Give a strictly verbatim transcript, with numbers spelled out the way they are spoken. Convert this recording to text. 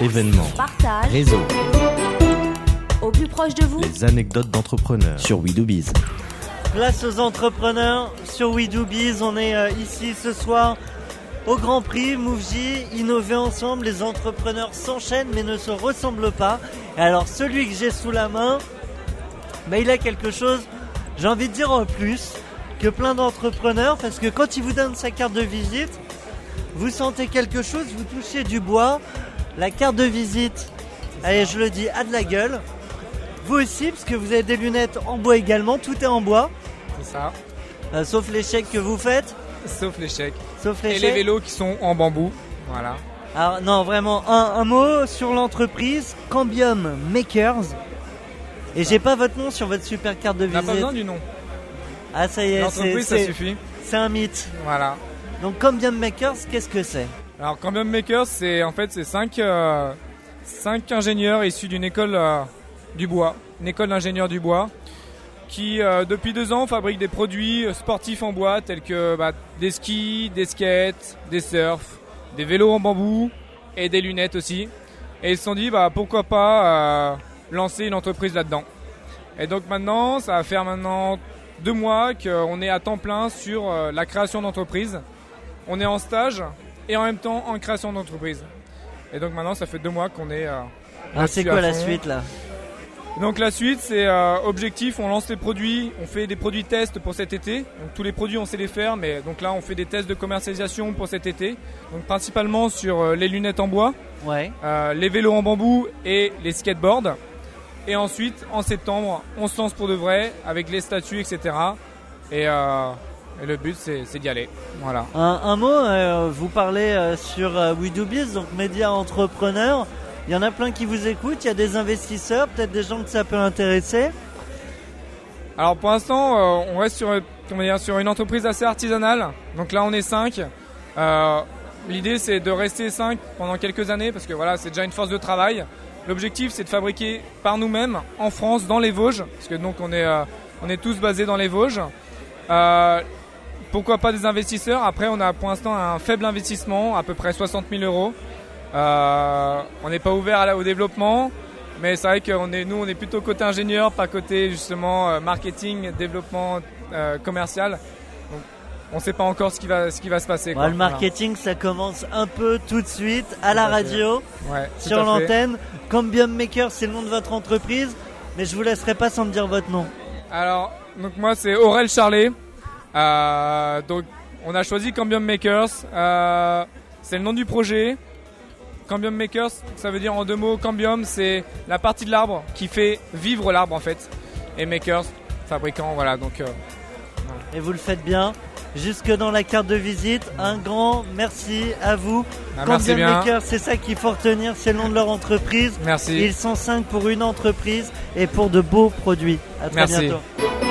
événements, partage, réseau, au plus proche de vous, les anecdotes d'entrepreneurs sur We Do Biz. Place aux entrepreneurs sur We Do Biz. On est euh, ici ce soir au Grand Prix Mouv'J. Innover ensemble, les entrepreneurs s'enchaînent mais ne se ressemblent pas. Et alors celui que j'ai sous la main, bah, il a quelque chose, j'ai envie de dire en plus que plein d'entrepreneurs, parce que quand il vous donne sa carte de visite, vous sentez quelque chose, vous touchez du bois. La carte de visite, allez, je le dis, a de la gueule. Vous aussi, parce que vous avez des lunettes en bois également, tout est en bois. C'est ça. Euh, sauf les chèques que vous faites. Sauf les chèques. Sauf les Et chèques. les vélos qui sont en bambou. Voilà. Alors non, vraiment, un, un mot sur l'entreprise, Cambium Makers. Et j'ai pas votre nom sur votre super carte de On n'a visite. pas besoin du nom. Ah ça y est, L'entreprise, c'est, ça c'est, suffit. c'est un mythe. Voilà. Donc Cambium Makers, qu'est-ce que c'est? Alors Cambium Makers, c'est en fait c'est cinq, euh, cinq ingénieurs issus d'une école euh, du bois, une école d'ingénieurs du bois, qui euh, depuis deux ans fabriquent des produits sportifs en bois tels que bah, des skis, des skates, des surfs, des vélos en bambou et des lunettes aussi. Et ils se sont dit bah pourquoi pas euh, lancer une entreprise là-dedans. Et donc maintenant, ça va faire maintenant deux mois qu'on est à temps plein sur euh, la création d'entreprise. On est en stage et en même temps en création d'entreprise. Et donc maintenant, ça fait deux mois qu'on est. Euh, Alors c'est quoi la suite là? Donc la suite, c'est euh, objectif. On lance les produits, on fait des produits tests pour cet été. Donc tous les produits, on sait les faire, mais donc là, on fait des tests de commercialisation pour cet été. Donc principalement sur euh, les lunettes en bois, ouais. euh, les vélos en bambou et les skateboards. Et ensuite, en septembre, on se lance pour de vrai avec les statuts, et cetera. Et euh, Et le but, c'est, c'est d'y aller. Voilà. Un, un mot, euh, vous parlez euh, sur euh, We Do Biz, donc médias entrepreneurs. Il y en a plein qui vous écoutent, il y a des investisseurs, peut-être des gens que ça peut intéresser. Alors pour l'instant, euh, on reste sur, comment dire, sur une entreprise assez artisanale. Donc là, on est cinq. Euh, l'idée, c'est de rester cinq pendant quelques années parce que voilà, c'est déjà une force de travail. L'objectif, c'est de fabriquer par nous-mêmes en France, dans les Vosges, parce que donc on est, euh, on est tous basés dans les Vosges. Euh, Pourquoi pas des investisseurs? Après, on a pour l'instant un faible investissement, à peu près soixante mille euros. Euh, on n'est pas ouvert à la, au développement, mais c'est vrai que on est, nous, on est plutôt côté ingénieur, pas côté justement euh, marketing, développement euh, commercial. Donc, on ne sait pas encore ce qui va, ce qui va se passer. Quoi. Ouais, le marketing, voilà. Ça commence un peu tout de suite à tout la à radio, ouais, sur l'antenne. Cambium Maker, c'est le nom de votre entreprise, mais je vous laisserai pas sans me dire votre nom. Alors, donc moi, c'est Aurel Charlet. Euh, donc on a choisi Cambium Makers, euh, c'est le nom du projet. Cambium Makers, ça veut dire en deux mots, Cambium c'est la partie de l'arbre qui fait vivre l'arbre en fait, et Makers, fabricant, voilà. Donc euh, voilà. Et vous le faites bien, jusque dans la carte de visite. Un grand merci à vous. Ah, Cambium merci Makers, c'est ça qu'il faut retenir, c'est le nom de leur entreprise. Merci. Ils sont cinq pour une entreprise et pour de beaux produits. À très merci. bientôt.